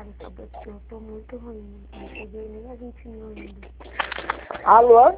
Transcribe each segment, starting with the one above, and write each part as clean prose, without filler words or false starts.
Sabe que eu tô muito ruim. Não cheguei nem a 20 mil ainda. Alô?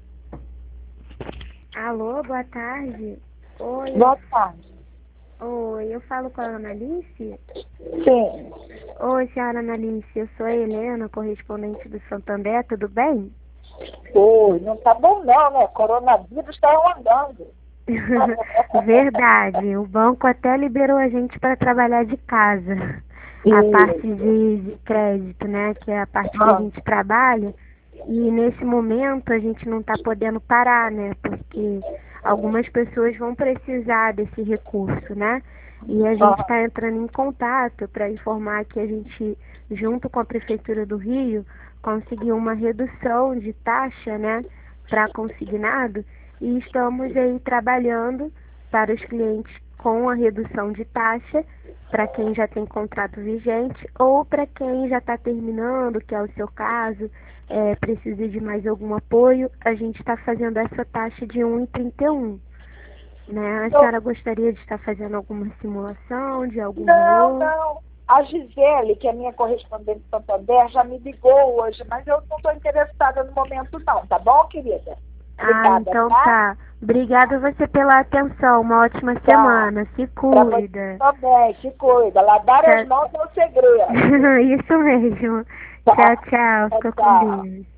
Alô, boa tarde. Oi, Boa tarde. oi, eu falo com a Analice? Sim. Oi, senhora Analice, eu sou a Helena, correspondente do Santander, tudo bem? Oi, não tá bom não, né? Coronavírus está andando. Verdade, o banco até liberou a gente para trabalhar de casa. A parte Isso. de crédito, né? Que é a parte que a Ah, gente trabalha. E nesse momento a gente não está podendo parar, né? Porque algumas pessoas vão precisar desse recurso, né? E a gente ah, está entrando em contato para informar que a gente, junto com a Prefeitura do Rio, conseguiu uma redução de taxa, né? Para consignado e estamos aí trabalhando para os clientes com a redução de taxa, para quem já tem contrato vigente ou para quem já está terminando, que é o seu caso, precisa de mais algum apoio, a gente está fazendo essa taxa de 1,31. Né? A eu- senhora gostaria de estar fazendo alguma simulação de algum não, valor? não. A Gisele, que é minha correspondente de Santander, já me ligou hoje, mas eu não estou interessada no momento não, tá bom, querida? Ah, Obrigada, então tá? tá. Obrigada você pela atenção. Uma ótima Tá. semana. Se Para você cuida. também, se cuida. Lavar as Tchau. mãos é o segredo. Isso mesmo. Tá. Tchau, tchau. Tchau, Fica com tchau. Deus.